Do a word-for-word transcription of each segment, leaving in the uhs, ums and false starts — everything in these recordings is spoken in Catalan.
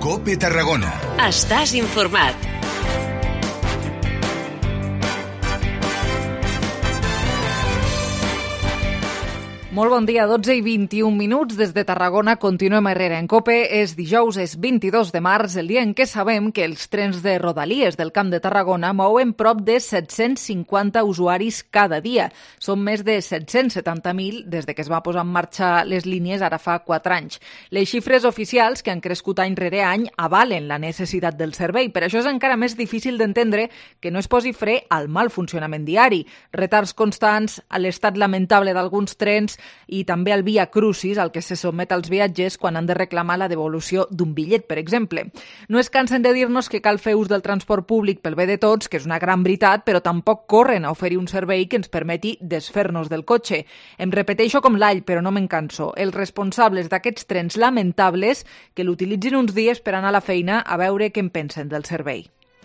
COPE Tarragona. Estàs informat. Molt bon dia, dotze i vint-i-un minuts des de Tarragona. Continuem Herrera en COPE. És dijous, és vint-i-dos de març, el dia en què sabem que els trens de Rodalies del Camp de Tarragona mouen prop de set-cents cinquanta usuaris cada dia. Són més de set-cents setanta mil des de que es va posar en marxa les línies ara fa quatre anys. Les xifres oficials, que han crescut any rere any, avalen la necessitat del servei. Per això és encara més difícil d'entendre que no es posi fre al mal funcionament diari. Retards constants, a l'estat lamentable d'alguns trens i també al via crucis al que se sotmet als viatgers quan han de reclamar la devolució d'un bitllet, per exemple. No es cansen de dir-nos que cal fer ús del transport públic pel bé de tots, que és una gran veritat, però tampoc corren a oferir un servei que ens permeti desfer-nos del cotxe. Em repeteixo com l'all, però no me'n canso. Els responsables d'aquests trens lamentables que l'utilitzin uns dies per anar a la feina a veure què en pensen del servei.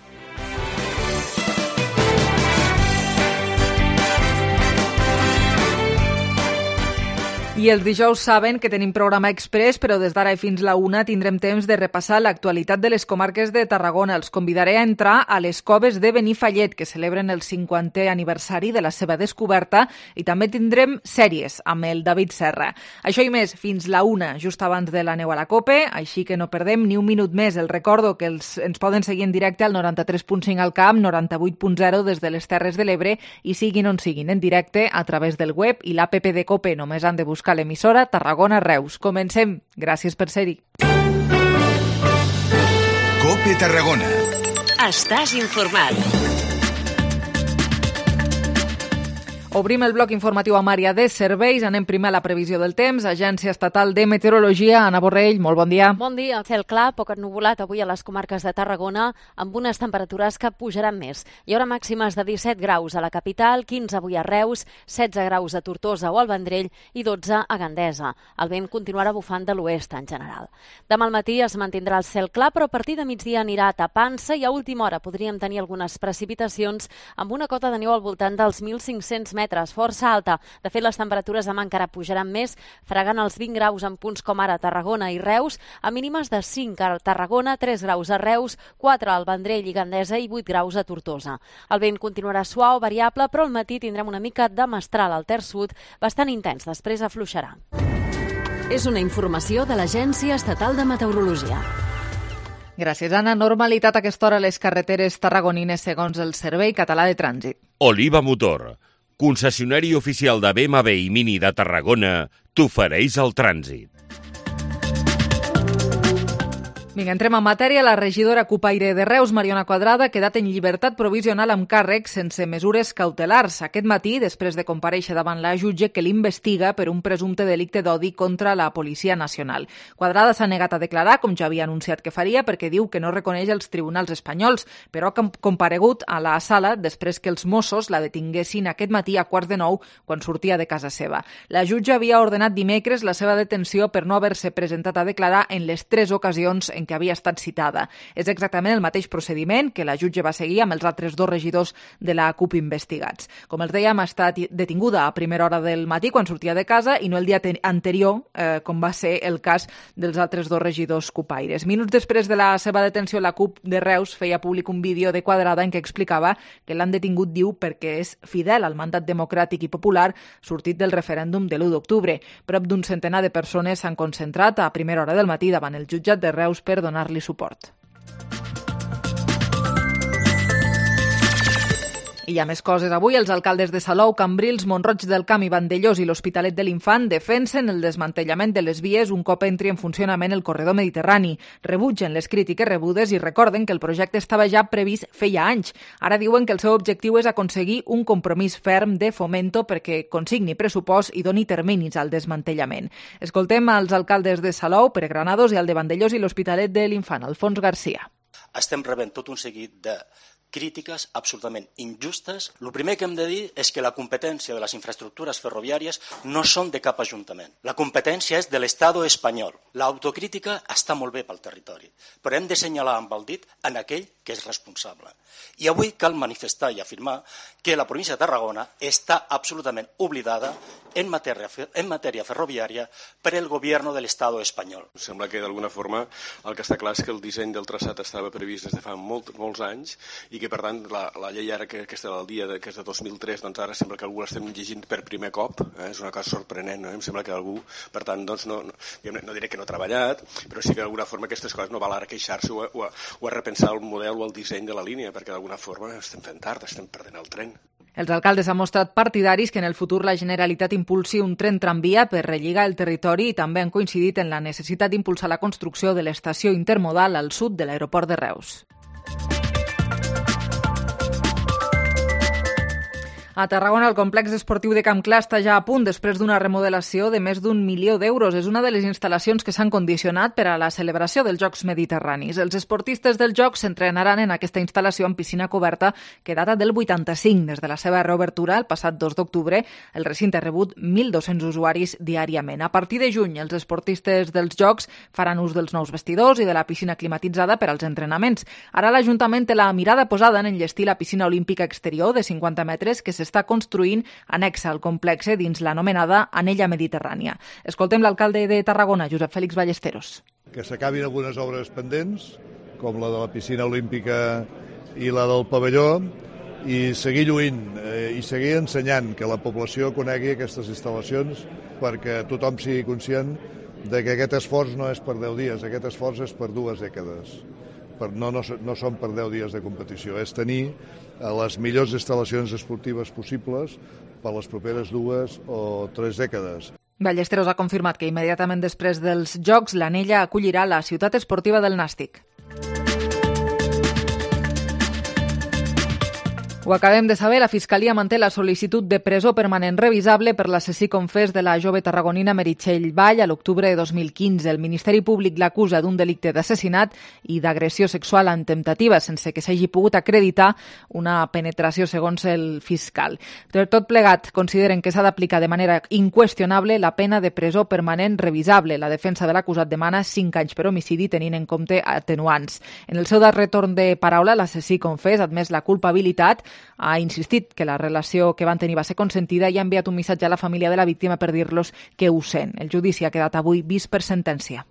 I els dijous saben que tenim programa express, però des d'ara i fins la una tindrem temps de repassar l'actualitat de les comarques de Tarragona. Els convidaré a entrar a les coves de Benifallet, que celebren el cinquantè aniversari de la seva descoberta, i també tindrem sèries amb el David Serra. Això i més fins la una, just abans de la neu a la COPE, així que no perdem ni un minut més. Els recordo que els, ens poden seguir en directe al noranta-tres punt cinc al Camp, noranta-vuit punt zero des de les Terres de l'Ebre, i siguin on siguin, en directe a través del web i l'app de COPE. Només han de buscar l'emissora Tarragona Reus. Comencem. Gràcies per ser-hi. COPE Tarragona. Estàs informat. Obrim el bloc informatiu amb àrea de serveis. Anem primer a la previsió del temps. Agència Estatal de Meteorologia. Anna Borrell, molt bon dia. Bon dia. Cel clar, poc ennuvolat avui a les comarques de Tarragona, amb unes temperatures que pujaran més. Hi haurà màximes de disset graus a la capital, quinze avui a Reus, setze graus a Tortosa o al Vendrell i dotze a Gandesa. El vent continuarà bufant de l'oest en general. Demà al matí es mantindrà el cel clar, però a partir de migdia anirà tapant-se i a última hora podríem tenir algunes precipitacions amb una cota de neu al voltant dels mil cinc-cents metres. Força alta. De fet, les temperatures demà encara pujaran més, fregant els vint graus en punts com ara Tarragona i Reus, a mínimes de cinc a Tarragona, tres graus a Reus, quatre al Vendrell i Gandesa i vuit graus a Tortosa. El vent continuarà suau, variable, però al matí tindrem una mica de mestral al terç sud, bastant intens, després afluixarà. És una informació de l'Agència Estatal de Meteorologia. Gràcies, Anna. Normalitat a aquesta hora a les carreteres tarragonines segons el Servei Català de Trànsit. Oliva Motor, concessionari oficial de B M W i Mini de Tarragona, t'ofereix el trànsit. Vinga, entrem en matèria. La regidora cupaire de Reus, Mariona Quadrada, ha quedat en llibertat provisional amb càrrec sense mesures cautelars. Aquest matí, després de comparèixer davant la jutge que l'investiga per un presumpte delicte d'odi contra la Policia Nacional. Quadrada s'ha negat a declarar, com ja havia anunciat que faria, perquè diu que no reconeix els tribunals espanyols, però ha comparegut a la sala després que els Mossos la detinguessin aquest matí a quarts de nou quan sortia de casa seva. La jutge havia ordenat dimecres la seva detenció per no haver-se presentat a declarar en les tres ocasions en que havia estat citada. És exactament el mateix procediment que la jutge va seguir amb els altres dos regidors de la CUP investigats. Com els dèiem, ha estat detinguda a primera hora del matí quan sortia de casa i no el dia anterior, eh, com va ser el cas dels altres dos regidors cupaires. Minuts després de la seva detenció, la CUP de Reus feia públic un vídeo de Quadrada en què explicava que l'han detingut, diu, perquè és fidel al mandat democràtic i popular sortit del referèndum de l'u d'octubre. Prop d'un centenar de persones s'han concentrat a primera hora del matí davant el jutjat de Reus per donar-li suport. I hi ha més coses. Avui els alcaldes de Salou, Cambrils, Mont-roig del Camp i Vandellós i l'Hospitalet de l'Infant defensen el desmantellament de les vies un cop entri en funcionament el corredor mediterrani. Rebutgen les crítiques rebudes i recorden que el projecte estava ja previst feia anys. Ara diuen que el seu objectiu és aconseguir un compromís ferm de Fomento perquè consigni pressupost i doni terminis al desmantellament. Escoltem als alcaldes de Salou, Pere Granados, i al de Vandellós i l'Hospitalet de l'Infant, Alfons Garcia. Estem rebent tot un seguit de crítiques absolutament injustes. El primer que hem de dir és que la competència de les infraestructures ferroviàries no són de cap ajuntament. La competència és de l'Estat espanyol. L'autocrítica està molt bé pel territori, però hem de senyalar amb el dit en aquell que és responsable. I avui cal manifestar i afirmar que la província de Tarragona està absolutament oblidada en matèria, en matèria ferroviària per el govern de l'Estat espanyol. Sembla que d'alguna forma el que està clar és que el disseny del traçat estava previst des de fa molt, molts anys i que per tant la, la llei ara que, que està al dia, de, que és de dos mil tres, doncs ara sembla que algú l'estem llegint per primer cop, eh? És una cosa sorprenent, no? Em sembla que algú, per tant, doncs no, no, no diré que no ha treballat, però sí que d'alguna forma aquestes coses no val ara queixar-se o, o, o a repensar el model o el disseny de la línia, perquè d'alguna forma estem fent tard, estem perdent el tren. Els alcaldes han mostrat partidaris que en el futur la Generalitat impulsi un tren tramvia per relligar el territori i també han coincidit en la necessitat d'impulsar la construcció de l'estació intermodal al sud de l'aeroport de Reus. A Tarragona, el complex esportiu de Camp Clar està ja a punt després d'una remodelació de més d'un milió d'euros. És una de les instal·lacions que s'han condicionat per a la celebració dels Jocs Mediterranis. Els esportistes dels Jocs s'entrenaran en aquesta instal·lació amb piscina coberta que data del vuitanta-cinc. Des de la seva reobertura, el passat dos d'octubre, el recinte ha rebut mil dos-cents usuaris diàriament. A partir de juny, els esportistes dels Jocs faran ús dels nous vestidors i de la piscina climatitzada per als entrenaments. Ara l'Ajuntament té la mirada posada en enllestir la piscina olímpica exterior de cinquanta metres que s'està construint anexa al complex dins l'anomenada Anella Mediterrània. Escoltem l'alcalde de Tarragona, Josep Fèlix Ballesteros. Que s'acabin algunes obres pendents, com la de la piscina olímpica i la del pavelló, i seguir lluint eh, i seguir ensenyant que la població conegui aquestes instal·lacions perquè tothom sigui conscient de que aquest esforç no és per deu dies, aquest esforç és per dues dècades. Per, no, no, no són per deu dies de competició, és tenir les millors instal·lacions esportives possibles per les properes dues o tres dècades. Ballesteros ha confirmat que immediatament després dels Jocs l'Anella acollirà la ciutat esportiva del Nàstic. Ho acabem de saber, la Fiscalia manté la sol·licitud de presó permanent revisable per l'assassí confés de la jove tarragonina Meritxell Vall a l'octubre de dos mil quinze. El Ministeri Públic l'acusa d'un delicte d'assassinat i d'agressió sexual en temptativa, sense que s'hagi pogut acreditar una penetració segons el fiscal. Per tot plegat, consideren que s'ha d'aplicar de manera inqüestionable la pena de presó permanent revisable. La defensa de l'acusat demana cinc anys per homicidi tenint en compte atenuants. En el seu darrer torn de paraula, l'assassí confés ha admès la culpabilitat, ha insistit que la relació que van tenir va ser consentida i ha enviat un missatge a la família de la víctima per dir-los que ho sent. El judici ha quedat avui vist per sentència.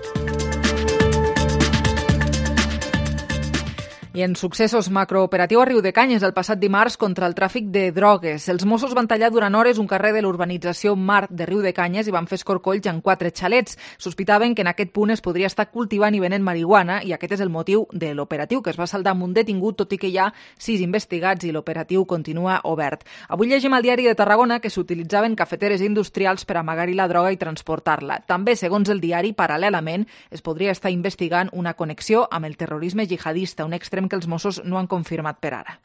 I en successos, macrooperatiu a Riudecanyes el passat dimarts contra el tràfic de drogues. Els Mossos van tallar durant hores un carrer de l'urbanització Mar de Riudecanyes i van fer escorcolls en quatre xalets. Sospitaven que en aquest punt es podria estar cultivant i venent marihuana i aquest és el motiu de l'operatiu, que es va saldar amb un detingut, tot i que hi ha sis investigats i l'operatiu continua obert. Avui llegim al diari de Tarragona que s'utilitzaven cafeteres industrials per amagar-hi la droga i transportar-la. També, segons el diari, paral·lelament es podria estar investigant una connexió amb el terrorisme jihadista, un extrem que els Mossos no han confirmat per ara.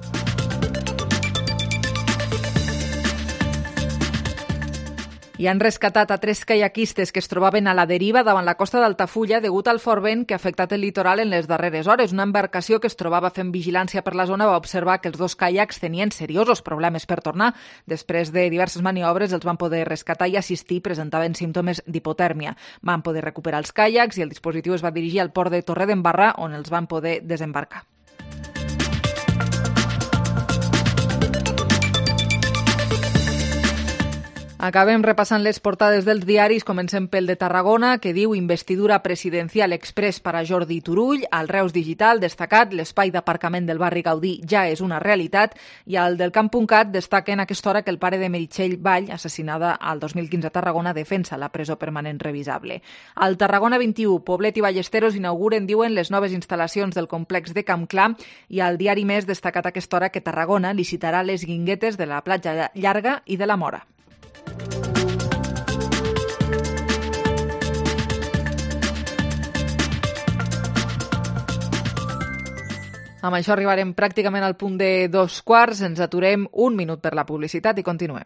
I han rescatat a tres caiaquistes que es trobaven a la deriva davant la costa d'Altafulla degut al fort vent que ha afectat el litoral en les darreres hores. Una embarcació que es trobava fent vigilància per la zona va observar que els dos caiacs tenien seriosos problemes per tornar. Després de diverses maniobres els van poder rescatar i assistir, presentaven símptomes d'hipotèrmia. Van poder recuperar els caiacs i el dispositiu es va dirigir al port de Torredembarra, on els van poder desembarcar. Acabem repassant les portades dels diaris. Comencem pel de Tarragona, que diu investidura presidencial express per a Jordi Turull. Al Reus Digital, destacat, l'espai d'aparcament del barri Gaudí ja és una realitat. I al del Camp.cat destaca en aquesta hora que el pare de Meritxell Vall, assassinada al dos mil quinze a Tarragona, defensa la presó permanent revisable. Al Tarragona vint-i-u, Poblet i Ballesteros inauguren, diuen, les noves instal·lacions del complex de Camp Clar. I al diari Més destacat a aquesta hora que Tarragona licitarà les guinguetes de la platja Llarga i de la Mora. Amb això arribarem pràcticament al punt de dos quarts. Ens aturem un minut per la publicitat i continuem.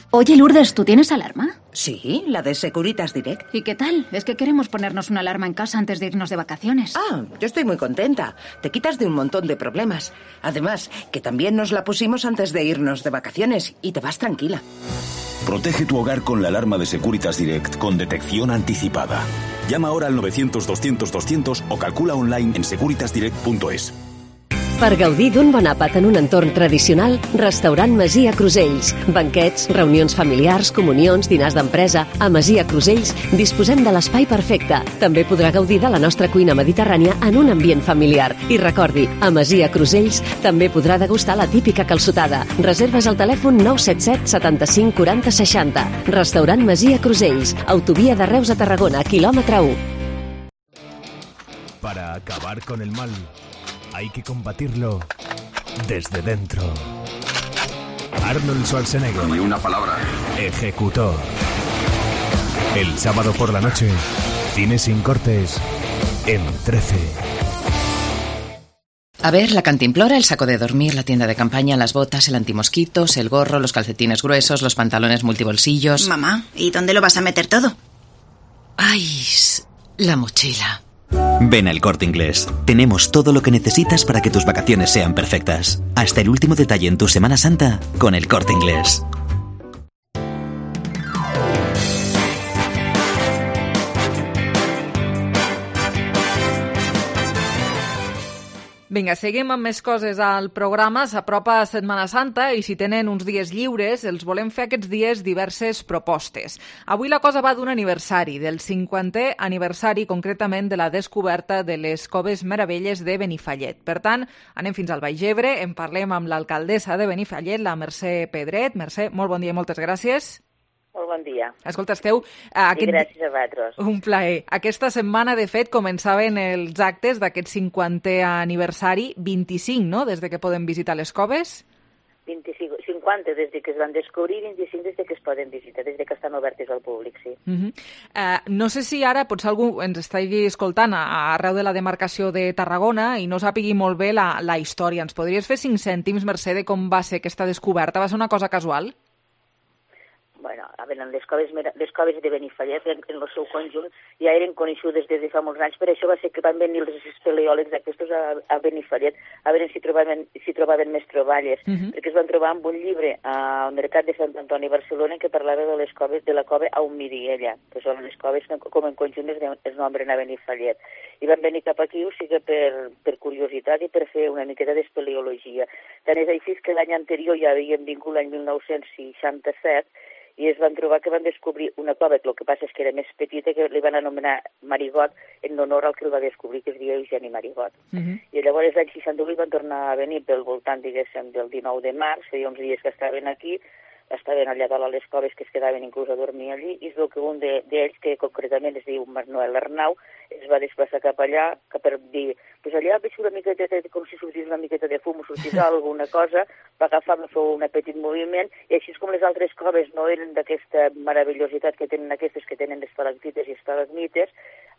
Oye, Lourdes, ¿tú tienes alarma? Sí, la de Securitas Direct. ¿Y qué tal? Es que queremos ponernos una alarma en casa antes de irnos de vacaciones. Ah, yo estoy muy contenta. Te quitas de un montón de problemas. Además, que también nos la pusimos antes de irnos de vacaciones y te vas tranquila. Protege tu hogar con la alarma de Securitas Direct con detección anticipada. Llama ahora al novecientos doscientos doscientos o calcula online en securitas direct punto es. Per gaudir d'un bon àpat en un entorn tradicional, Restaurant Masia Crusells. Banquets, reunions familiars, comunions, dinars d'empresa. A Masia Crusells disposem de l'espai perfecte. També podrà gaudir de la nostra cuina mediterrània en un ambient familiar. I recordi, a Masia Crusells també podrà degustar la típica calçotada. Reserves al telèfon nou set set setanta-cinc quaranta seixanta. Restaurant Masia Crusells. Autovia de Reus a Tarragona, quilòmetre u. Para acabar con el mal, hay que combatirlo desde dentro. Arnold Schwarzenegger. Ni una palabra. Ejecutor. El sábado por la noche, cine sin cortes en trece. A ver, la cantimplora, el saco de dormir, la tienda de campaña, las botas, el antimosquitos, el gorro, los calcetines gruesos, los pantalones multibolsillos... Mamá, ¿y dónde lo vas a meter todo? Ay, la mochila. Ven al Corte Inglés. Tenemos todo lo que necesitas para que tus vacaciones sean perfectas. Hasta el último detalle en tu Semana Santa con el Corte Inglés. Vinga, seguim amb més coses al programa. S'apropa Setmana Santa i si tenen uns dies lliures, els volem fer aquests dies diverses propostes. Avui la cosa va d'un aniversari, del cinquantè aniversari concretament de la descoberta de les Coves Meravelles de Benifallet. Per tant, anem fins al Baix Ebre, en parlem amb l'alcaldessa de Benifallet, la Mercè Pedret. Mercè, molt bon dia i moltes gràcies. Molt bon dia. Escolta, esteu... Aquest... I gràcies a vosaltres. Un plaer. Aquesta setmana, de fet, començaven els actes d'aquest cinquantè aniversari, vint-i-cinc, no?, des de que podem visitar les coves? vint-i-cinc, cinquanta des de que es van descobrir, vint-i-cinc des de que es poden visitar, des de que estan obertes al públic, sí. Uh-huh. uh, no sé si ara potser algú ens estigui escoltant a, arreu de la demarcació de Tarragona i no sàpigui molt bé la, la història. Ens podries fer cinc cèntims, Mercè, de com va ser aquesta descoberta? Va ser una cosa casual? Bueno, a veure, les coves, les coves de Benifallet, en, en el seu conjunt, ja eren coneixudes des de fa molts anys, per això va ser que van venir els espeleòlegs aquests a, a Benifallet a veure si trobaven, si trobaven més troballes, uh-huh. perquè es van trobar amb un llibre al Mercat de Sant Antoni a Barcelona que parlava de les coves de la cova a Humiriella, que són les coves que com en conjunt es, es nombren a Benifallet. I van venir cap aquí, o sigui, per, per curiositat i per fer una miqueta d'espeleologia. Tant és així que l'any anterior ja havíem vingut l'any mil nou-cents seixanta-set i es van trobar que van descobrir una cova, que el que passa és que era més petita, que li van anomenar Marigot en honor al que el va descobrir, que es deia Eugeni Marigot. Uh-huh. I llavors l'any seixanta-vuit van tornar a venir pel voltant, diguéssim, del dinou de març, feia uns dies que estaven aquí, estaven allà dalt a les coves, que es quedaven inclús a dormir allí, i es veu que un d'ells, que concretament es diu Manuel Arnau, es va desplaçar cap allà, que per dir, pues allà veig una miqueta, de, com si sortís una miqueta de fum o sortís alguna cosa, va agafar, va fer un petit moviment, i així com les altres coves no eren d'aquesta meravellositat que tenen aquestes, que tenen estalactites i estalagmites,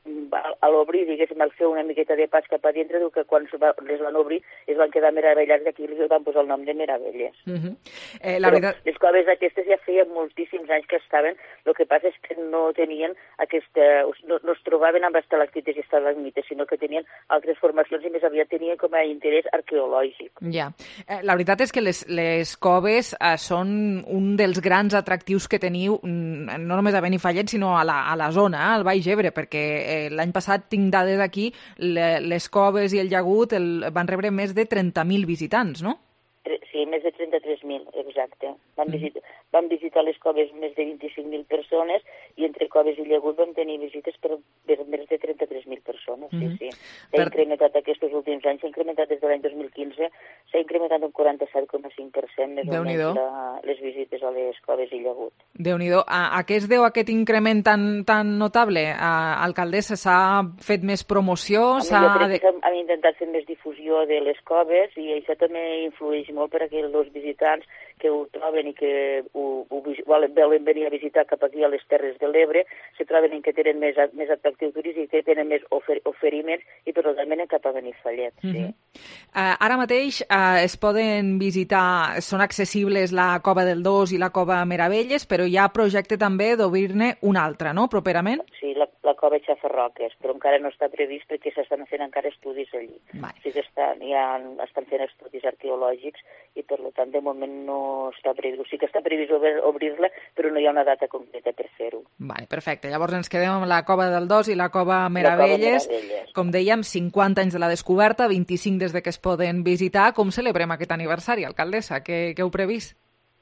a l'obrir, diguéssim, al fer una miqueta de pas cap a dintre, diu que quan les van obrir es van quedar meravellats, d'aquí els van posar el nom de Meravelles. Uh-huh. eh, la veritat... Les coves aquestes ja feia moltíssims anys que estaven, el que passa és que no tenien aquesta... no, no es trobaven amb estalactites i estalagmites, sinó que tenien altres formacions i més aviat tenien com a interès arqueològic. Ja. Eh, la veritat és que les, les coves eh, són un dels grans atractius que teniu, no només a Benifallet, sinó a la, a la zona, al Baix Ebre, perquè eh, l'any passat tinc dades aquí, le, les coves i el llagut el, van rebre més de trenta mil visitants, no? Sí, més de trenta-tres mil, exacte. Van, visit, van visitar les coves més de vint-i-cinc mil persones i entre coves i llagut van tenir visites per, per més de trenta-tres mil persones, sí, sí. S'ha per... incrementat aquests últims anys, s'ha incrementat des de l'any dos mil quinze, s'ha incrementat un quaranta-set coma cinc per cent més o menys la, les visites a les coves i llagut. Déu-n'hi-do. A, a què es deu aquest increment tan, tan notable? A, alcaldessa, s'ha fet més promoció? S'ha... Jo crec que hem intentat fer més difusió de les coves i això també influeix molt perquè els visitants que ho troben i que ho, ho volen, volen venir a visitar cap aquí a les Terres de l'Ebre se troben que tenen més, més atractiu turístic, que tenen més ofer, oferiments i per tant venen cap a Benifallet. Sí. Uh-huh. uh, ara mateix uh, eh, es poden visitar, són accessibles la Cova del Dos i la Cova Meravelles, però hi ha projecte també d'obrir-ne una altra, no?, properament? Sí, la, la Cova Xafarroques, però encara no està previst perquè s'estan fent encara estudis allí. Vale. O sigui que estan, ja estan fent estudis arqueològics i per tant de moment no està previst. O sigui que està previst obrir-la, però no hi ha una data concreta per fer-ho. Vale, perfecte. Llavors ens quedem amb la Cova del Dos i la Cova Meravelles. La Cova Meravelles. Com dèiem, cinquanta anys de la descoberta, vint-i-cinc des de que es poden visitar. Com celebrem aquest aniversari, alcaldessa? Què, què heu previst?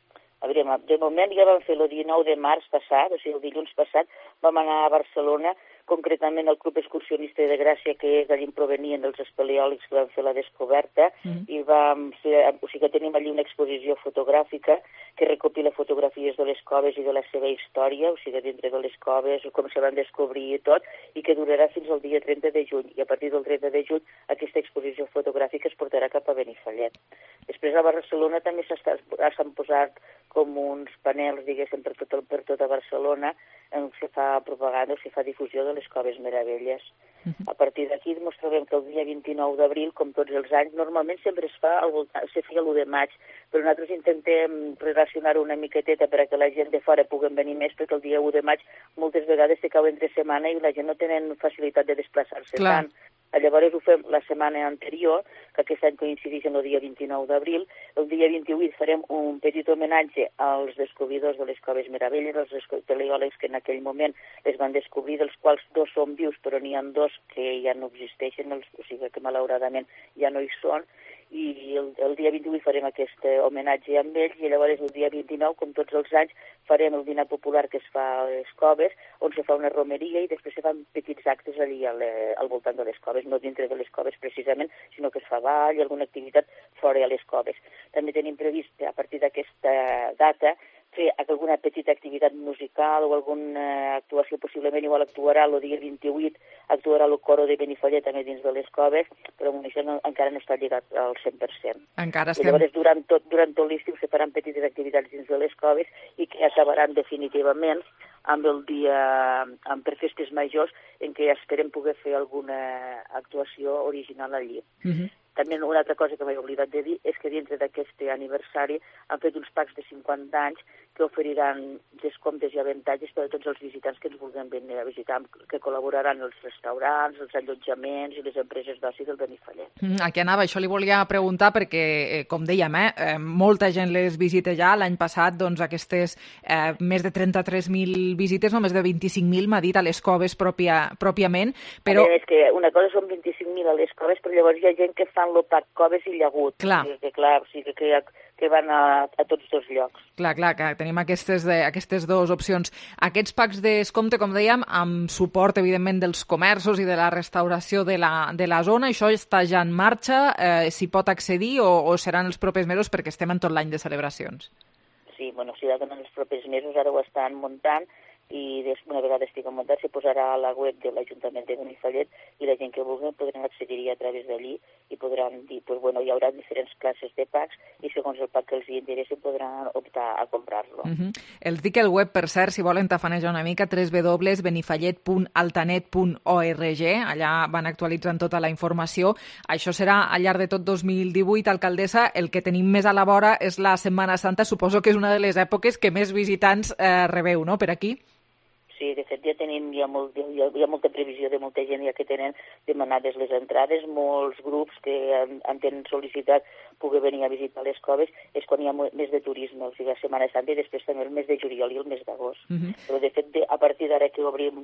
A veure, de moment ja vam fer el dinou de març passat, o sigui, el dilluns passat, vam anar a Barcelona, concretament al Club Excursionista de Gràcia, que és d'allí provenien els espeleòlegs que van fer la descoberta, mm. i vam fer, o sigui que tenim allí una exposició fotogràfica que recopila fotografies de les coves i de la seva història, o sigui, dintre de les coves, com se van descobrir i tot, i que durarà fins al dia trenta de juny, i a partir del trenta de juny aquesta exposició fotogràfica es portarà cap a Benifallet. Després a Barcelona també s'han posat com uns panels, diguéssim, per, tot, per tota Barcelona, en què se fa propaganda o se fa difusió de les Coves Meravelles. Uh-huh. A partir d'aquí ens trobem que el dia vint-i-nou d'abril, com tots els anys, normalment sempre es fa al voltant, se feia l'u de maig, però nosaltres intentem relacionar-ho una miqueteta per a que la gent de fora puguen venir més, perquè el dia u de maig moltes vegades se cau entre setmana i la gent no tenen facilitat de desplaçar-se Clar. tant. Llavors ho fem la setmana anterior, que aquest any coincideix en el dia vint-i-nou d'abril. El dia vint-i-vuit farem un petit homenatge als descobridors de les Coves Meravelles, els espeleòlegs que en aquell moment les van descobrir, dels quals dos són vius, però n'hi ha dos que ja no existeixen, els, o sigui que malauradament ja no hi són, i el, el dia vint-i-vuit farem aquest homenatge amb ells, i llavors el dia vint-i-nou, com tots els anys, farem el dinar popular que es fa a les coves, on se fa una romeria i després se fan petits actes allí al, al voltant de les coves, no dintre de les coves precisament, sinó que es fa ball i alguna activitat fora de les coves. També tenim previst, a partir d'aquesta data, fer alguna petita activitat musical o alguna actuació, possiblement igual actuarà el dia vint-i-vuit, actuarà el coro de Benifallet també dins de les coves, però això no, encara no està lligat al cent per cent. Encara estem... I llavors durant tot, durant tot l'estiu se faran petites activitats dins de les coves i que acabaran definitivament amb el dia, amb per festes majors, en què esperem poder fer alguna actuació original allí. Uh-huh. També una altra cosa que m'he oblidat de dir és que dintre d'aquest aniversari han fet uns packs de cinquanta anys que oferiran descomptes i avantatges per a tots els visitants que ens vulguin venir a visitar, que col·laboraran els restaurants, els allotjaments i les empreses d'oci del Benifallet. Mm, aquí anava, això li volia preguntar perquè, eh, com dèiem, eh, molta gent les visita ja. L'any passat, doncs, aquestes eh, més de trenta-tres mil visites, no més de vint-i-cinc mil, m'ha dit, a les coves pròpia, pròpiament. Però... A veure, és que una cosa són vint-i-cinc mil a les coves, però llavors hi ha gent que fan l'opac coves i llagut. Clar. O sigui que, clar, o sigui que, que van a, a tots dos llocs. Clar, clar, que tenim aquestes, de, aquestes dues opcions. Aquests packs de descompte, com dèiem, amb suport, evidentment, dels comerços i de la restauració de la, de la zona, això està ja en marxa, eh, s'hi pot accedir o, o seran els propers mesos perquè estem en tot l'any de celebracions? Sí, bueno, si en els propers mesos ara ho estan muntant i des, una vegada estigui muntat se posarà a la web de l'Ajuntament de Benifallet i la gent que vulgui podran accedir a través d'allí i podran dir, pues, bueno, hi haurà diferents classes de packs i segons el pack que els interessi podran optar a comprar-lo. Uh-huh. Els dic el web, per cert, si volen tafanejar una mica, w w w punt benifallet punt altanet punt org, allà van actualitzant tota la informació. Això serà al llarg de tot dos mil divuit, alcaldessa. El que tenim més a la vora és la Setmana Santa, suposo que és una de les èpoques que més visitants eh, rebeu, no?, per aquí? Sí, de fet ja tenim ja, molt, ja, hi ha molta previsió de molta gent ja que tenen demanades les entrades, molts grups que han, han tenen sol·licitat poder venir a visitar les coves, és quan hi ha més de turisme, o sigui, la Setmana Santa i després també el mes de juliol i el mes d'agost. Uh-huh. Però de fet, de, a partir d'ara que obrim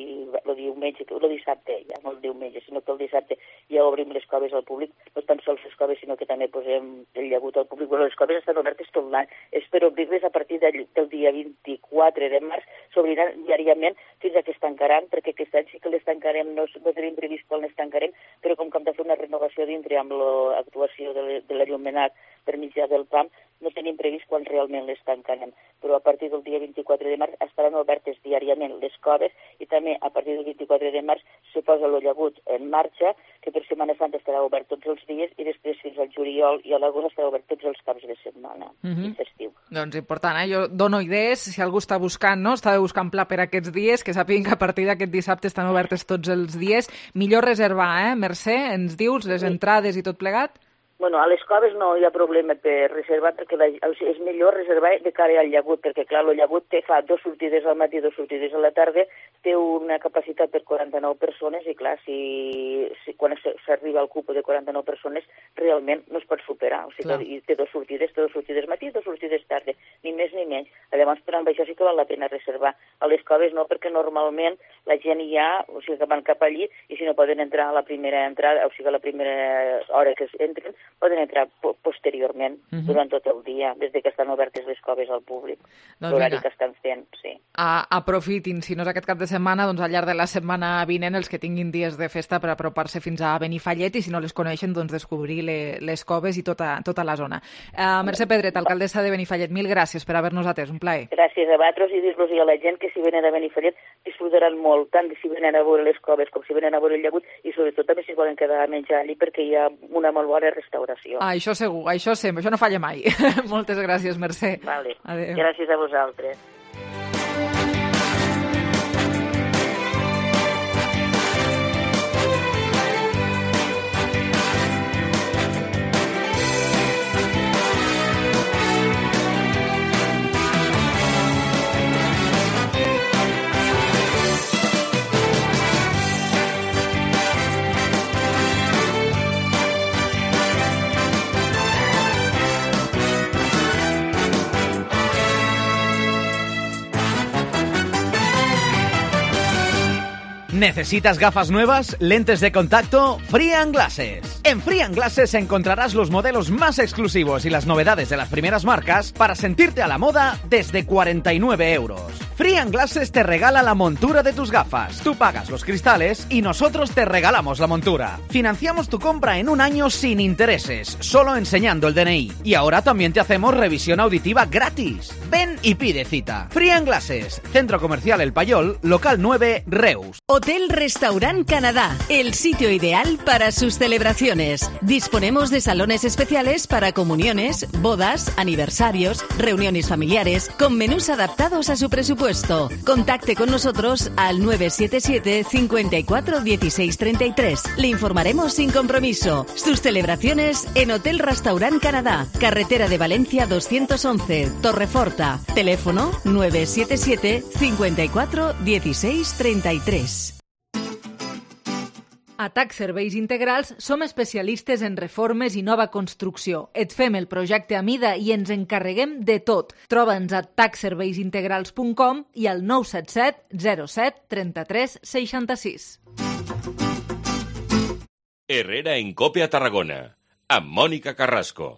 el diumenge, el dissabte, ja no el diumenge, sinó que el dissabte ja obrim les coves al públic, no tan sols les coves, sinó que també posem el llagut al públic. Bueno, les coves estan obertes tot l'any, és per obrir-les a partir del, del dia vint-i-quatre de març, s'obriran diàriament fins a que es tancaran, perquè aquest any sí que les tancarem, no, no tenim previst quan les tancarem, però com que hem de fer una renovació dintre amb l'actuació de, de l'Allumenat per mitjà del P A M, no tenim previst quan realment les tancarem, però a partir del dia vint-i-quatre de març estaran obertes diàriament les coves i també a partir del vint-i-quatre de març se posa el llagut en marxa, que per Setmana Santa estarà obert tots els dies i després fins al juliol i a l'agost estarà obert tots els caps de setmana, uh-huh. i festiu. Doncs important, eh? Jo dono idees, si algú està buscant, no? Està buscant pla per aquests dies, que sàpiguen que a partir d'aquest dissabte estan obertes tots els dies. Millor reservar, eh? Mercè, ens dius les entrades i tot plegat? Bueno, a les coves no hi ha problema per reservar, perquè la, o sigui, és millor reservar de cara al llagut, perquè clar, el llagut té, fa dos sortides al matí i dos sortides a la tarda, té una capacitat per quaranta-nou persones i clar, si, si quan s'arriba al cupo de quaranta-nou persones, realment no es pot superar. O sigui, clar. I té dos sortides, té dos sortides matí i dos sortides tarda, ni més ni menys. Llavors, per amb això sí que val la pena reservar. A les coves no, perquè normalment la gent hi ha, o sigui, que van cap allí, i si no poden entrar a la primera entrada, o sigui, a la primera hora que entren, poden entrar posteriorment, uh-huh. durant tot el dia, des que estan obertes les coves al públic, doncs l'horari que estan fent, sí. A, aprofitin, si no és aquest cap de setmana, doncs al llarg de la setmana vinent, els que tinguin dies de festa per apropar-se fins a Benifallet, i si no les coneixen, doncs descobrir le, les coves i tota, tota la zona. Uh, Mercè Pedret, alcaldessa de Benifallet, mil gràcies per haver-nos atès, un plaer. Gràcies a vosaltres i dir-los a la gent que si venen a Benifallet disfrutaran molt, tant si venen a veure les coves com si venen a veure el llagut, i sobretot també si es volen quedar a menjar allí perquè hi ha una molt bona restauració. Ah, això segur, això sempre, això no falla mai. Moltes gràcies, Mercè. Vale. Adéu. Gràcies a vosaltres. ¿Necesitas gafas nuevas? ¿Lentes de contacto? Free and Glasses. En Free and Glasses encontrarás los modelos más exclusivos y las novedades de las primeras marcas para sentirte a la moda desde cuarenta y nueve euros. Free and Glasses te regala la montura de tus gafas. Tú pagas los cristales y nosotros te regalamos la montura. Financiamos tu compra en un año sin intereses, solo enseñando el D N I. Y ahora también te hacemos revisión auditiva gratis. Ven y pide cita. Free and Glasses, Centro Comercial El Payol, local nueve, Reus. Hotel Restaurant Canadá, el sitio ideal para sus celebraciones. Disponemos de salones especiales para comuniones, bodas, aniversarios, reuniones familiares, con menús adaptados a su presupuesto. Contacte con nosotros al nueve siete siete, cincuenta y cuatro, dieciséis treinta y tres. Le informaremos sin compromiso. Sus celebraciones en Hotel Restaurant Canadá, carretera de Valencia doscientos once, Torreforta. Teléfono nueve siete siete, cincuenta y cuatro, dieciséis treinta y tres. A T A C Serveis Integrals som especialistes en reformes i nova construcció. Et fem el projecte a mida i ens encarreguem de tot. Troba'ns a tac serveis integrals punt com i al nou set set, zero set, trenta-tres, seixanta-sis. Herrera en Cope a Tarragona, amb Mònica Carrasco.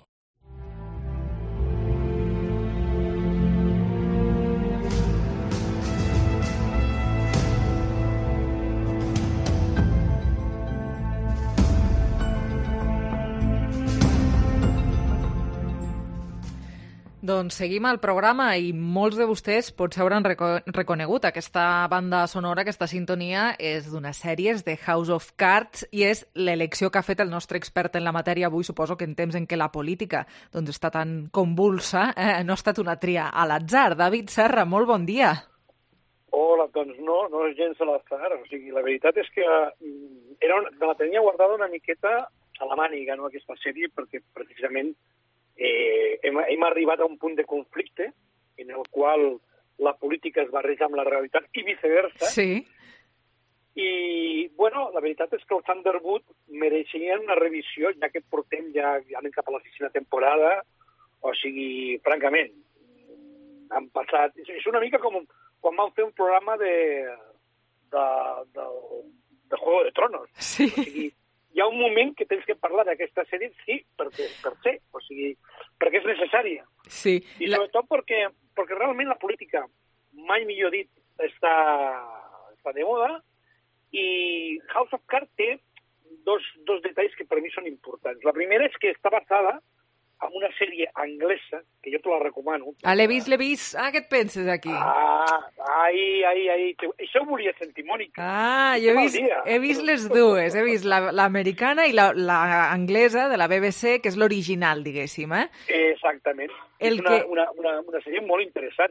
Doncs seguim el programa i molts de vostès potser hauran reco- reconegut aquesta banda sonora, aquesta sintonia és d'unes sèries de House of Cards i és l'elecció que ha fet el nostre expert en la matèria avui. Suposo que en temps en què la política doncs, està tan convulsa, eh, no ha estat una tria a l'atzar. David Serra, molt bon dia. Hola, doncs no, no és gens a l'atzar. O sigui, la veritat és que era una, la tenia guardada una miqueta a la màniga, no, aquesta sèrie, perquè precisament Eh, hem, hem arribat a un punt de conflicte en el qual la política es barreja amb la realitat i viceversa. Sí. I, bueno, la veritat és que el Thunderbolt mereixien una revisió, ja que portem ja, ja anem cap a la sisena temporada, o sigui, francament, han passat... És una mica com quan vam fer un programa de, de, de, de Juego de Tronos. Sí. O sigui, hi ha un moment que tens que parlar d'aquesta sèrie, sí, perquè, per ser, o sigui, perquè és necessària. Sí. I sobretot perquè, perquè realment la política, mai millor dit, està, està de moda, i House of Cards té dos, dos detalls que per mi són importants. La primera és que està basada en una sèrie anglesa, que jo te la recomano. Ah, l'he vist, l'he vist. Ah, què et penses aquí? Ah, ai, ai, ai. Això ho volia sentir, Mònica. Ah, jo he vist, he vist les dues. He vist l'americana i l'anglesa de la B B C, que és l'original, diguéssim, eh? Exactament. El és una, que... una, una, una sèrie molt interessant.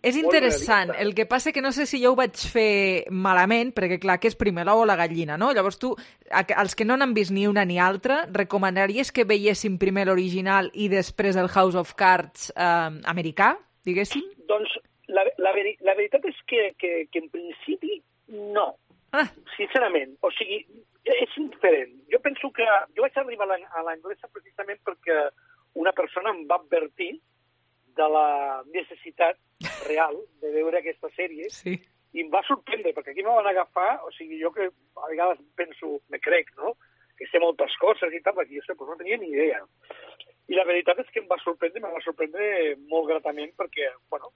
És interessant. El que passa que no sé si jo ho vaig fer malament, perquè clar, que és primer l'ou o la gallina, no? Llavors tu, els que no n'han vist ni una ni altra, recomanaries que veiessin primer l'original i després el House of Cards eh, americà, diguéssim? Doncs la, la, veri, la veritat és que, que, que en principi no. Ah. Sincerament. O sigui, és indiferent. Jo penso que... Jo vaig arribar a l'anglesa precisament perquè una persona em va advertir de la necessitat real de veure aquesta sèrie, sí. I em va sorprendre, perquè aquí me van agafar, o sigui, jo que a vegades penso, me crec, no?, que sé moltes coses i tal, perquè jo sé, pues no tenia ni idea. I la veritat és que em va sorprendre, em va sorprendre molt gratament, perquè, bueno,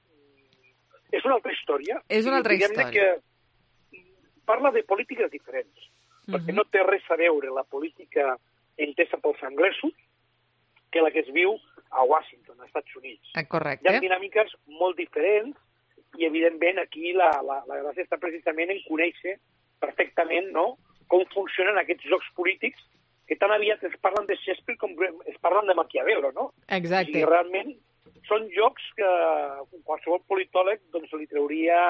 és una altra història. És una altra història. Que parla de polítiques diferents, uh-huh. perquè no té res a veure la política entesa pels anglesos que la que es viu a Washington, als Estats Units. Correcte. Hi ha dinàmiques molt diferents i, evidentment, aquí la, la, la gràcia està precisament en conèixer perfectament, no?, com funcionen aquests jocs polítics que tan aviat es parlen de Shakespeare com es parlen de Maquiavelo, no? Exacte. O sigui, realment són jocs que qualsevol politòleg doncs, li trauria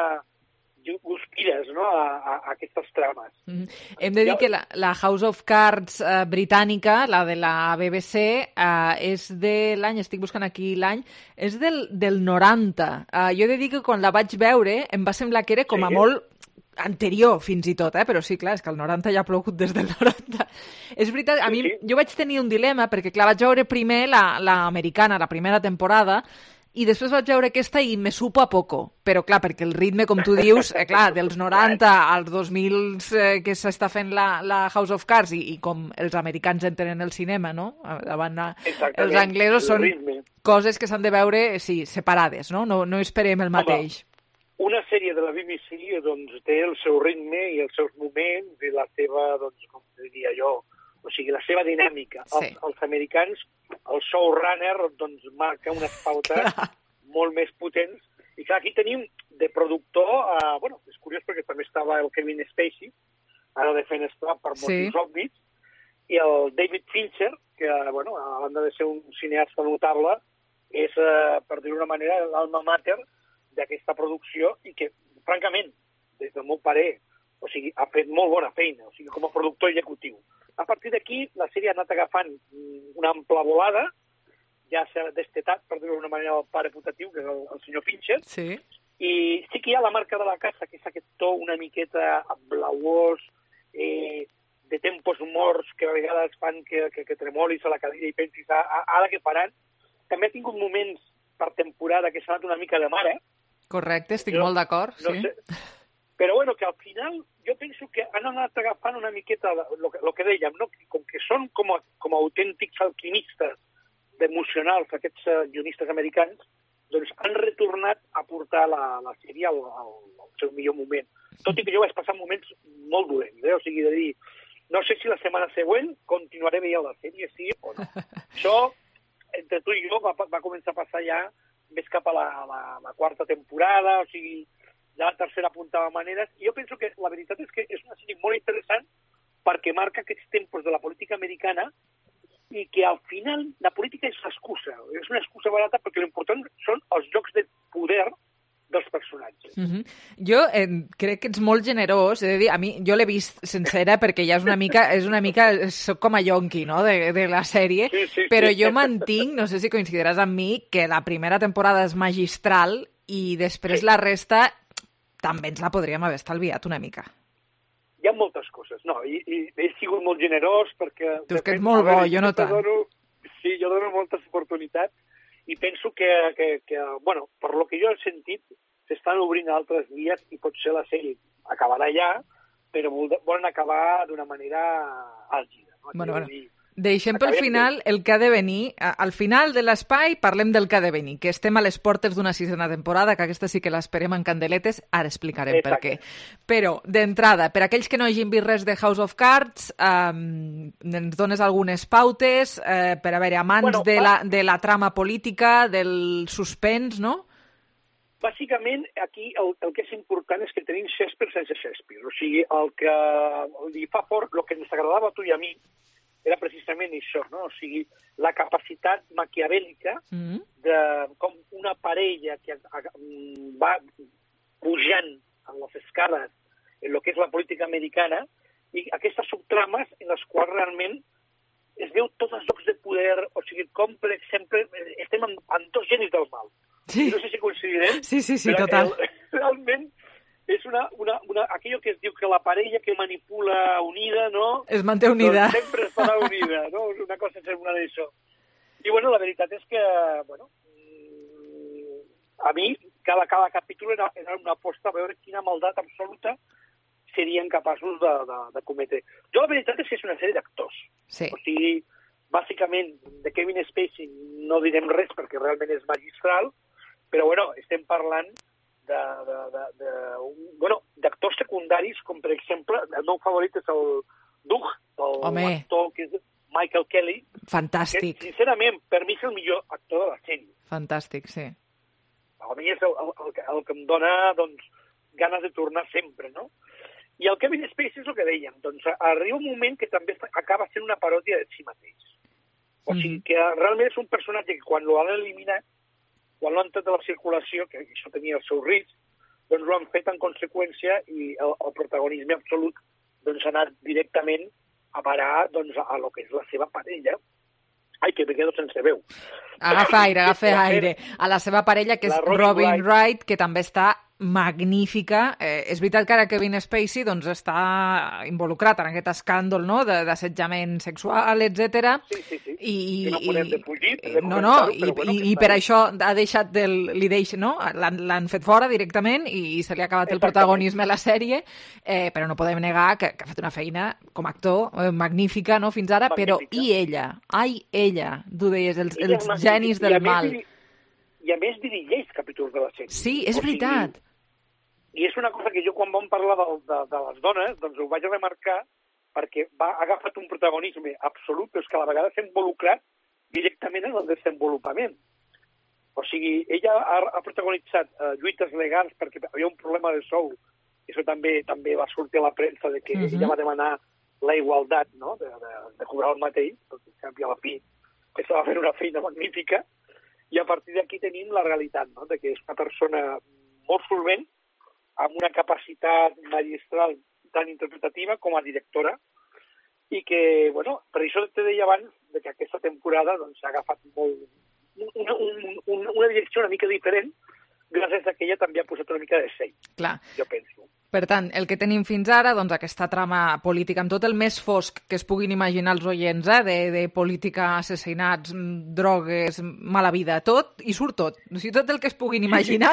guspires, no?, a, a, a aquestes trames. Mm. Hem de dir que la, la House of Cards eh, britànica, la de la B B C, eh, és de l'any, estic buscant aquí l'any, és del, del noranta. Eh, jo he de dir que quan la vaig veure em va semblar que era com a sí. molt anterior, fins i tot, eh? Però sí, clar, és que el noranta ja ha plogut des del noranta. És veritat, a mi, sí, sí. jo vaig tenir un dilema, perquè, clar, vaig veure primer l'americana, la, la primera temporada, i després vaig veure aquesta i me supo a poco. Però, clar, perquè el ritme, com tu dius, eh, clar, dels noranta als dos mil eh, que s'està fent la, la House of Cards i, i com els americans entren en el cinema, no? Davant la, els anglesos són ritme. Coses que s'han de veure, sí, separades, no? No, no esperem el mateix. Home, una sèrie de la B B C doncs, té el seu ritme i els seus moments i la seva, doncs, com diria jo, o sigui, la seva dinàmica. Sí. Els, els americans, el showrunner, doncs, marca unes pautes molt més potents. I clar, aquí tenim de productor, uh, bueno, és curiós perquè també estava el Kevin Spacey, ara de fent estar per motius sí. òbvics, i el David Fincher, que, bueno, a banda de ser un cineasta notable, és, uh, per dir-ho d'una manera, l'alma mater d'aquesta producció i que, francament, des del meu parer, o sigui, ha fet molt bona feina, o sigui, com a productor executiu. A partir d'aquí, la sèrie ha anat agafant una ampla volada, ja s'ha destetat, per dir-ho d'una manera, el pare putatiu, que és el, el senyor Fincher, sí. i sí que hi ha la marca de la casa, que és aquest to una miqueta blauós, eh, de tempos morts que a vegades fan que, que, que tremolis a la cadira i pensis, ara què faran? També ha tingut moments per temporada que s'ha anat una mica de mare. Correcte, estic jo, molt d'acord, no sí. Sé. Però bueno, que al final jo penso que han anat agafant una miqueta el que, lo que dèiem, no? Com que són com a, com a autèntics alquimistes emocionals, aquests uh, guionistes americans, doncs han retornat a portar la, la sèrie al, al, al seu millor moment. Tot i que jo vaig passar moments molt dolents, eh? O sigui, de dir, no sé si la setmana següent continuaré veient la sèrie, sí o no. Això, entre tu i jo, va, va començar a passar ja més cap a la, la, la quarta temporada, o sigui, ja la tercera apuntava maneres, i jo penso que la veritat és que és una sèrie molt interessant perquè marca aquests tempos de la política americana i que al final la política és l'excusa, és una excusa barata perquè l'important són els jocs de poder dels personatges. Mm-hmm. Jo eh, crec que ets molt generós, he de dir, a mi, jo l'he vist sencera perquè ja és una mica, és una mica, soc com a yonqui, no?, de, de la sèrie, sí, sí, però sí. Jo mantinc, no sé si coincidiràs amb mi, que la primera temporada és magistral i després sí. La resta també ens la podríem haver estalviat una mica. Hi ha moltes coses, no, i, i he sigut molt generós perquè... Tu és que ets molt bo, jo no tant. Dono, sí, jo dono moltes oportunitats i penso que, que, que, bueno, per lo que jo he sentit, s'estan obrint altres vies i potser la sèrie acabarà ja, però volen acabar d'una manera àlgida. No? Bueno, bueno. Dir, deixem pel final el que ha de venir. Al final de l'espai parlem del que ha de venir, que estem a les portes d'una sisena temporada, que aquesta sí que l'esperem en candeletes, ara explicarem Exacte. Per què. Però, d'entrada, per aquells que no hagin vist res de House of Cards, um, ens dones algunes pautes eh, per a veure, amants bueno, de, la, de la trama política, del suspens, no? Bàsicament, aquí el, el que és important és que tenim Shakespeare sense Shakespeare. O sigui, el que li fa fort, el que ens agradava a tu i a mi, era precisament això, no? O sigui, la capacitat maquiavèlica mm-hmm. de com una part parella que va pujant en les escales en el que és la política americana i aquestes subtrames en les quals realment es veu tots els jocs de poder, o sigui, com, per exemple, estem en, en dos genis del mal. Sí. No sé si coincidirem. Sí, sí, sí, però total. El, realment és una, una, una, aquello que es diu que la parella que manipula unida, no? Es manté unida. Doncs sempre estarà unida, no? Una cosa sembla d'això. I, bueno, la veritat és que, bueno, a mi, cada, cada capítol era, era una aposta a veure quina maldat absoluta serien capaços de, de, de cometre. Jo la veritat és que és una sèrie d'actors. Sí. O sigui, bàsicament, de Kevin Spacey no direm res perquè realment és magistral, però, bueno, estem parlant de, de, de, de, bueno, d'actors secundaris, com, per exemple, el meu favorit és el Doug, el actor que és Michael Kelly. Fantàstic. Que, sincerament, per mi és el millor actor de la sèrie. Fantàstic, sí. A mi és el, el, el, el que em dona, doncs, ganes de tornar sempre, no? I el Kevin Spacey és el que dèiem, doncs arriba un moment que també acaba sent una paròdia de si mateix. O sigui, que realment és un personatge que quan l'han eliminat, quan l'han tret de la circulació, que això tenia el seu risc, doncs l'han fet en conseqüència i el, el protagonisme absolut doncs, ha anat directament a parar doncs, a lo que és la seva parella. Ai, que me quedo sense veu. Agafa aire, agafa aire. A la seva parella, que és Robin Robin Wright. Wright, que també està magnífica. Eh, és veritat que ara Kevin Spacey doncs, està involucrat en aquest escàndol, no?, d'assetjament sexual, etcètera. Sí, sí, sí. I, I no podem defugir. No, no, i, i, i per això ha deixat del, li deix, no? L'han fet fora directament i, i se li ha acabat el protagonisme a la sèrie, eh, però no podem negar que, que ha fet una feina com a actor eh, magnífica, no?, fins ara, magnífica. Però i ella? Ai, ella, tu deies, els, els genis del mal. I a més dirigeix capítols de la sèrie. Sí, és veritat. I és una cosa que jo quan vam parlar de, de, de les dones, doncs ho vaig remarcar perquè va ha agafat un protagonisme absolut, però és que a la vegada s'ha involucrat directament en el desenvolupament. O sigui, ella ha, ha protagonitzat uh, lluites legals perquè hi havia un problema de sou. Això també també va sortir a la premsa de que uh-huh. ella va demanar la igualtat, no?, de, de, de cobrar el mateix, perquè a la fi estava fent una feina magnífica, i a partir d'aquí tenim la realitat, no?, de que és una persona molt solvent, amb una capacitat magistral tan interpretativa com a directora, i que, bueno, per això te deia abans de que aquesta temporada doncs, ha agafat molt, una, un, un, una direcció una mica diferent, gràcies a que ella també ha posat una mica de seny, Clar. jo penso. Per tant, el que tenim fins ara, doncs aquesta trama política, amb tot el més fosc que es puguin imaginar els oients, eh? de, de política, assassinats, drogues, mala vida, tot, i surt tot. O sigui, tot el que es puguin imaginar...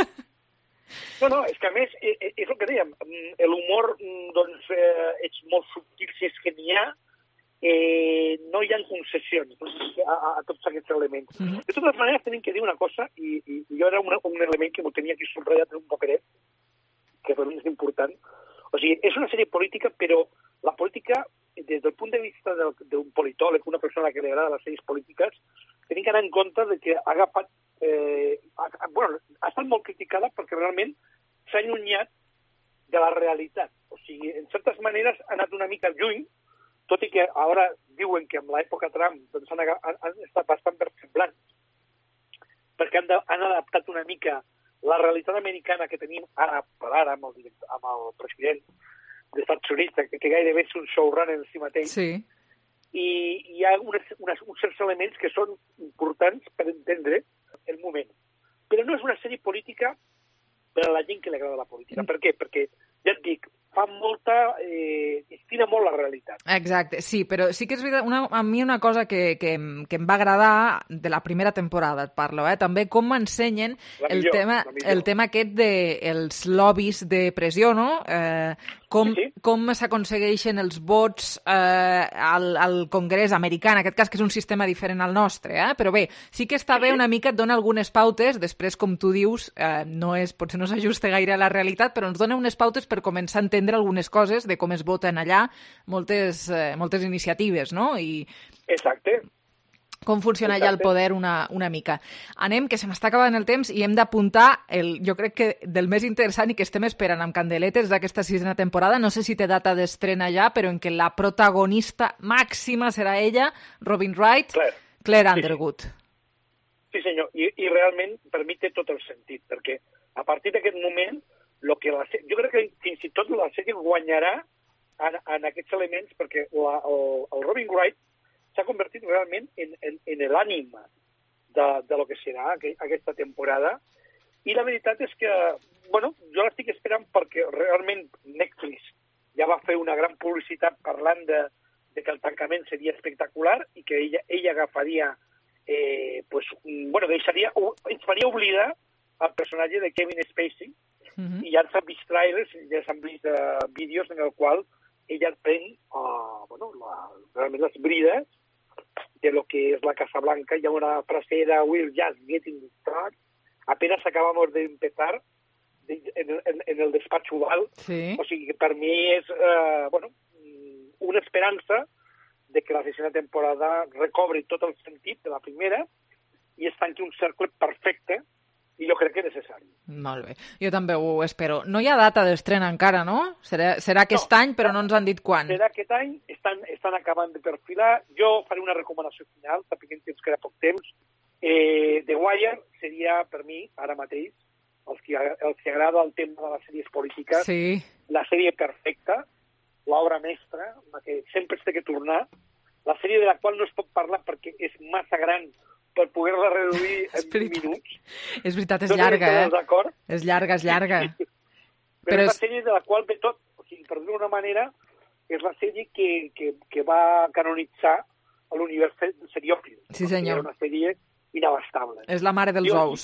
No, no, és que a més, és el que dèiem, l'humor, doncs, eh, és molt subtil si és que n'hi ha, eh, no hi ha concessions a, a, a tots aquests elements. Mm-hmm. De totes maneres, tenim que dir una cosa, i, i jo era un, un element que m'ho tenia aquí subratllat en un paperet, que per mi és important. O sigui, és una sèrie política, però la política, des del punt de vista d'un politòleg, una persona que li agrada les sèries polítiques, tenim que anar en compte de que ha agafat Eh, ha, bueno, ha estat molt criticada perquè realment s'ha allunyat de la realitat. O sigui, en certes maneres ha anat una mica lluny, tot i que ara diuen que amb l'època Trump doncs, han, han, han estat bastant versemblants, perquè han, de, han adaptat una mica la realitat americana que tenim ara per ara amb el, director, amb el president dels Estats Units, que, que gairebé és un showrunner en si mateix. Sí. I hi ha unes, unes, uns certs elements que són importants per entendre el moment. Però no és una sèrie política per a la gent que li agrada la política. Per què? Perquè, ja et dic, fa molta... Eh, estima molt la realitat. Exacte, sí, però sí que és veritat, una, a mi una cosa que, que, que em va agradar de la primera temporada, et parlo, eh? També com m'ensenyen el, tema, el tema aquest dels de lobbies de pressió, no? Eh, com, sí, sí. com s'aconsegueixen els vots eh, al, al Congrés americà, en aquest cas, que és un sistema diferent al nostre, eh? Però bé, sí que està bé una mica, et dona algunes pautes, després, com tu dius, eh, no és, potser no s'ajusta gaire a la realitat, però ens dona unes pautes per començar a entendre algunes coses de com es voten allà, moltes, eh, moltes iniciatives, no? I Exacte. Com funciona Exacte. Ja el poder una, una mica. Anem, que se m'està acabant el temps i hem d'apuntar, el, jo crec que del més interessant i que estem esperant amb candeletes d'aquesta sisena temporada, no sé si té data d'estrena ja, però en què la protagonista màxima serà ella, Robin Wright, Claire, Claire Underwood. Sí, senyor, I, i realment per mi té tot el sentit, perquè a partir d'aquest moment, lo que la, jo crec que fins i tot la sèrie guanyarà en, en aquests elements, perquè la, el, el Robin Wright s'ha convertit realment en, en, en l'ànima de, de lo que serà aquesta temporada, i la veritat és que, bueno, jo l'estic esperant perquè realment Netflix ja va fer una gran publicitat parlant de, de que el tancament seria espectacular i que ella, ella agafaria, eh, pues, bueno, deixaria, ens faria oblidar el personatge de Kevin Spacey, uh-huh. i ja s'han vist trailers, ja s'han vist uh, vídeos en el qual ella pren uh, bueno, la, realment les brides de lo que és la Casa Blanca. Hi ha una frase de "We're just getting started", apenas acabamos de empezar de, en, en, en el despatx oval. Sí. O sigui que per mi és uh, bueno, una esperança de que la sisena temporada recobri tot el sentit de la primera i es tanqui un cercle perfecte, i jo crec que és necessari. Molt bé, jo també ho espero. No hi ha data d'estrena encara, no? Serà, serà aquest no, any, però no ens han dit quan. Serà aquest any, estan, estan acabant de perfilar. Jo faré una recomanació final, sapiguem que ens queda poc temps. Eh, The Wire seria, per mi, ara mateix, els que, els que agrada el tema de les sèries polítiques, sí. La sèrie perfecta, l'obra mestra, la que sempre es té que tornar, la sèrie de la qual no es pot parlar perquè és massa gran per poder-la reduir en vint minuts. És veritat, és no llarga, eh? És llarga, és llarga. Però, Però és la sèrie de la qual ve tot. O sigui, per dir-ho d'una manera, és la sèrie que, que, que va canonitzar l'univers seriòfil. Sí, senyor. Era una sèrie inabastable. És la mare dels I, ous.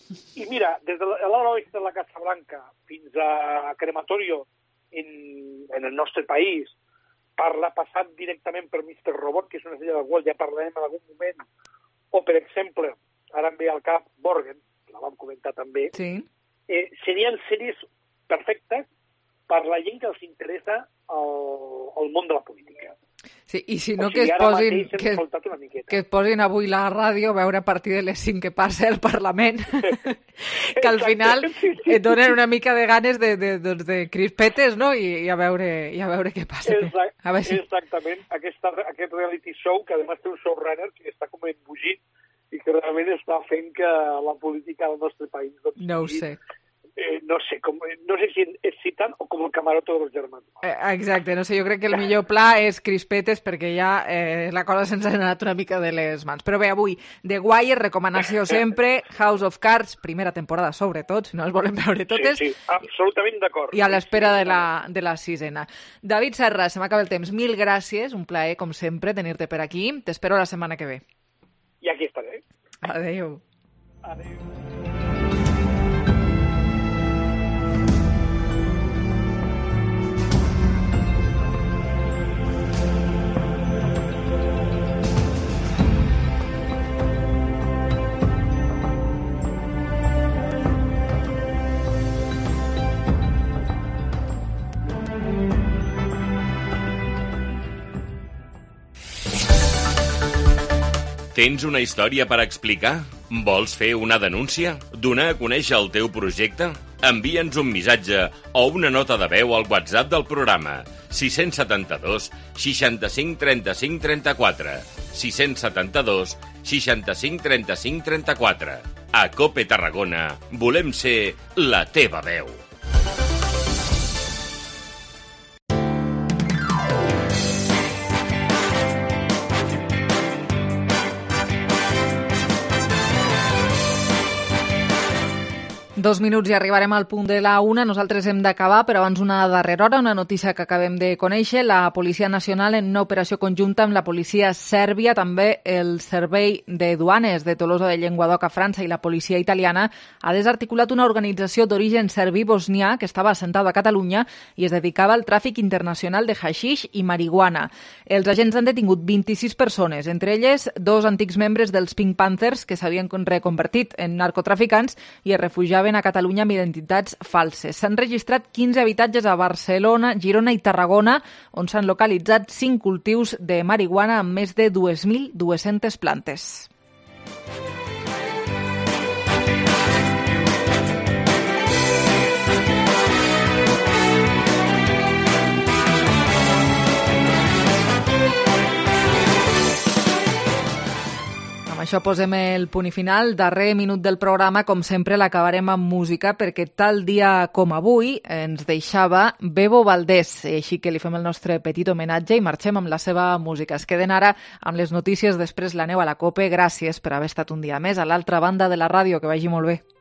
I mira, des de l'hora oest de la Casa Blanca fins a Crematorio en, en el nostre país, parla passat directament per mister Robot, que és una sèrie de la qual ja parlarem en algun moment, o, per exemple, ara em ve al cap Borgen, la vam comentar també, sí. eh, serien sèries perfectes per la gent que els interessa el, el món de la política. Sí, i si no, o sigui, que, es posin, que, que es posin avui la ràdio a veure a partir de les cinc que passa al Parlament, que al final et donen una mica de ganes de, de, de, de crispetes, no? I, i, a veure, i a veure què passa. Exact, a veure si... Exactament, Aquesta, aquest reality show, que a més té un showrunner que està com embogit i que realment està fent que la política del nostre país... Doncs, no ho sé. Eh, no sé, com, no sé si és citant o com el camarote dels germans. Eh, exacte, no sé, jo crec que el millor pla és crispetes perquè ja eh, la cosa se'ns ha anat una mica de les mans. Però bé, avui, The Wire, recomanació sempre, House of Cards, primera temporada sobretot, si no els volem veure totes. Sí, sí, absolutament d'acord. I a l'espera de, la, de la sisena. David Serra, se m'acaba el temps. Mil gràcies, un plaer, com sempre, tenir-te per aquí. T'espero la setmana que ve. I aquí estaré. Adéu. Adéu. Tens una història per explicar? Vols fer una denúncia? Donar a conèixer el teu projecte? Envia'ns un missatge o una nota de veu al WhatsApp del programa sis set dos, seixanta-cinc, trenta-cinc, trenta-quatre. sis set dos, seixanta-cinc, trenta-cinc, trenta-quatre. A COPE Tarragona volem ser la teva veu. Dos minuts i arribarem al punt de la una. Nosaltres hem d'acabar, però abans una darrera hora, una notícia que acabem de conèixer. La Policia Nacional, en una operació conjunta amb la policia sèrbia, també el Servei de Duanes de Tolosa de Llenguadoc a França i la policia italiana, ha desarticulat una organització d'origen serbi-bosnià que estava assentada a Catalunya i es dedicava al tràfic internacional de haixix i marihuana. Els agents han detingut vint-i-sis persones, entre elles dos antics membres dels Pink Panthers que s'havien reconvertit en narcotraficants i es refugiaven a Catalunya amb identitats falses. S'han registrat quinze habitatges a Barcelona, Girona i Tarragona, on s'han localitzat cinc cultius de marihuana amb més de dos mil dues-centes plantes. això posem el punt i final. Darrer minut del programa, com sempre, l'acabarem amb música, perquè tal dia com avui ens deixava Bebo Valdés. Així que li fem el nostre petit homenatge i marxem amb la seva música. Es queden ara amb les notícies, després l'aneu a la COPE. Gràcies per haver estat un dia més a l'altra banda de la ràdio. Que vagi molt bé.